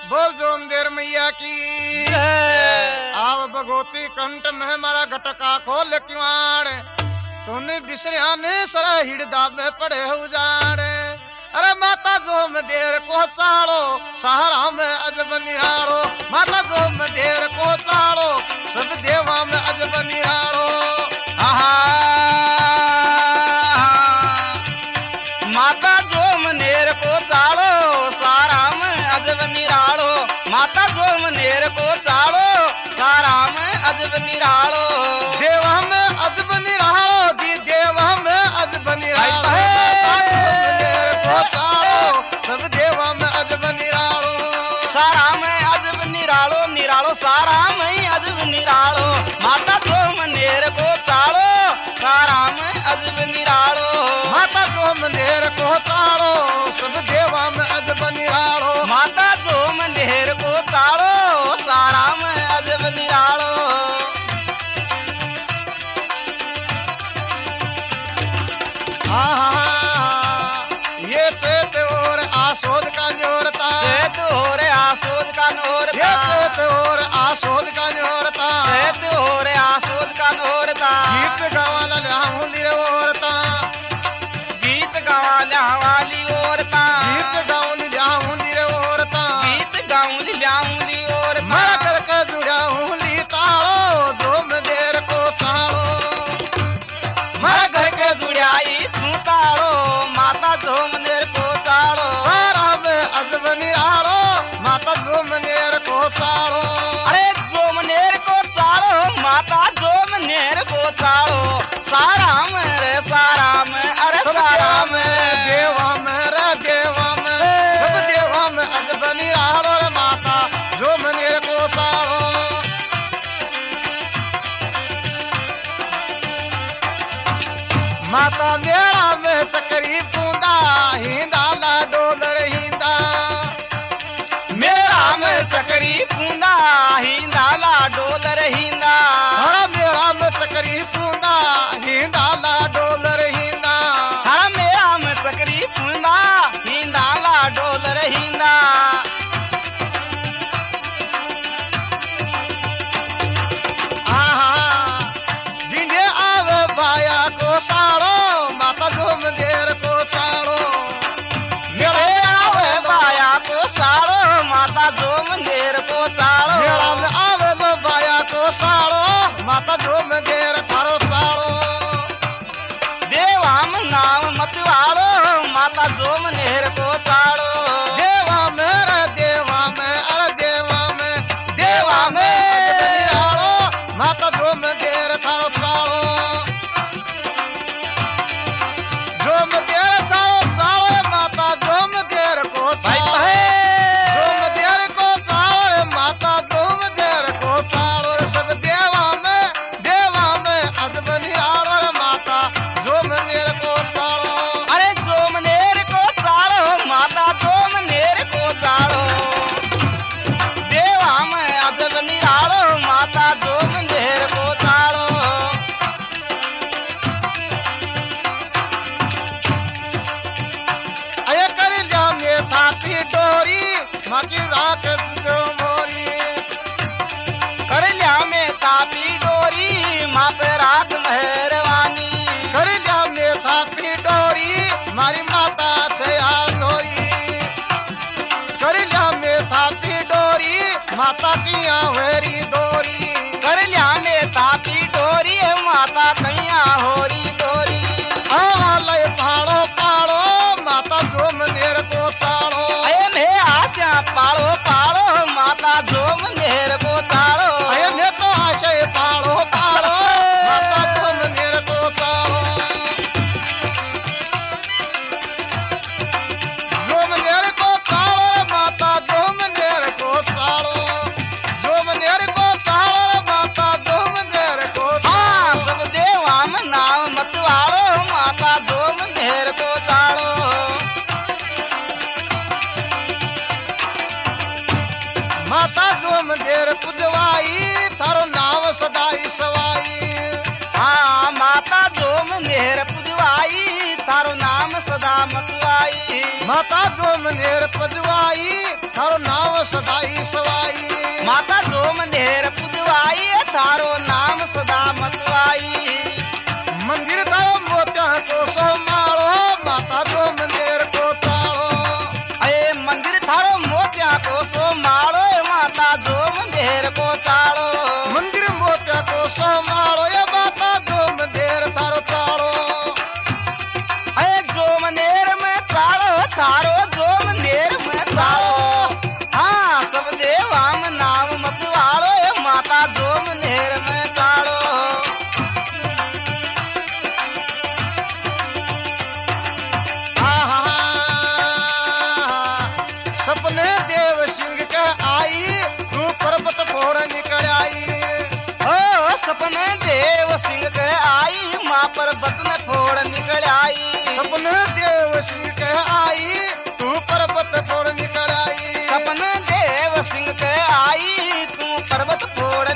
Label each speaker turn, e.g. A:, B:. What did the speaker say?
A: बोल जोमदेर मैया की आव भगवती कंठ में मारा घटका खोल किवाड़ तूने बिसरिया ने सरा हिड़दा में पड़े उजाड़ अरे माता जोमदेर को चाड़ो सहारा में अजब निहारो माता जोमदेर को चाड़ो सब देवा में अजब निहारो
B: माता जोमनेर को चाड़ो सारा में अजब निराड़ो माता जोमनेर को चाड़ो सारा में अजब निराड़ो
A: देवा में अजब निराड़ो दी देवा में अजब निराड़ो सब देवा में अजब निराड़ो
B: सारा में अजब निराड़ो निराड़ो सारा में अजब निराड़ो माता जोमनेर को चाड़ो सारा में अजब निराड़ो
A: माता जोमनेर को चाड़ो सब देवा में अजब निराड़ो
B: माता जोमनेर को चाड़ो सारा में अजब निराड़ो
A: ये चैत और आसोद का जोरता
B: चैत और आसोद का नोरता
A: ये चैत और आसोद का जोरता
B: चैत और आसोद का नोरता
A: गीत गावाला ल्याहुली रे औरता
B: गीत गावाला वाली औरता
A: गीत गाउली ल्याहुली रे औरता
B: गीत गाउली ल्याहुली औरता
A: मर करके जुड़ाऊली ताड़ो जोमदेर को ताड़ो
B: मर करके जुड़ाई छूताड़ो माता जोमनेर को ताड़ो
A: सारा में अजब निराड़ो माता जोमनेर को ताड़ो
B: अरे जोमनेर को ताड़ो माता जोमनेर को ताड़ो सारा में रे सारा में अरे सारा में
A: देवा में रे देवा में सब देवा में अजब निराड़ो रे माता जोमनेर को ताड़ो माता मेरा में चकरी पूंदा हिंदा ला डोलर हिंदा
B: मेरा में चकरी पूंदा हिंदा ला डोलर हिंदा
A: हरा मेरा में चकरी पूंदा हिंदा ला डोलर हिंदा
B: हर मेरा में चकरी पूंदा हिंदा ला डोलर हिंदा
A: जिन्हें आवे बाया को साड़ो माता जोमदेर को चाड़ो
B: मेरे आवे बाया को साड़ो माता जोमनेर को साड़ो
A: मेरा में आवे लो बाया को साड़ो माता जोमदेर थारो साड़ो
B: देवा में नाम मतवाड़ो माता जोमनेर को साड़ो
A: देवा में रे देवा में अरे देवा में देवा में निराड़ो माता जोमदेर थारो साड़ो जोमदेर थारो साड़ो माता जोमदेर को साड़ो जोमदेर को साड़ो माता जोमदेर को साड़ो सब देवा में अजब निराड़ो माता जोमदेर को साड़ो
B: अरे जोमनेर को साड़ो माता जोमनेर को साड़ो देवा में अजब निराड़ो माता जोमनेर को साड़ो
A: अये कर लिया में थापी डोरी माकी राख दो मोरी
B: कर लिया में तापी डोरी माँ पे रात मेहरबानी
A: कर लिया में थापी डोरी मारी माता से आलोरी कर लिया में थापी डोरी माता की वेरी दोरी
B: कर लिया में तापी डोरी माता कैया होरी दोरी
A: लय पाड़ो पाड़ो माता जोमनेर को चाड़ो
B: अये में आशा पाड़ो पाड़ो माता जोमनेर को ताड़ो
A: अये में तो आशय पाड़ो पाड़ो माता जोमनेर को चाड़ो जोमनेर को चाड़ो माता जोमनेर को चाड़ो जोमनेर को चाड़ो माता जोमनेर को
B: हाँ सब देवा में नाम मतवाड़ो माता जोमनेर को ताड़ो
A: माता जोमनेर पुजवाई थारो नाम सदाई सवाई
B: हाँ माता जोमनेर पुजवाई थारो नाम सदा मतवाई
A: माता जोमनेर पुजवाई थारो नाम सदाई देव सिंह के आई तू पर्वत फोड़ निकल आई।
B: ओ सपने देव सिंह के आई माँ पर्वत न फोड़ निकल आई।
A: सपने देव सिंह के आई तू पर्वत फोड़ निकल आई।
B: सपने देव सिंह के आई तू पर्वत फोड़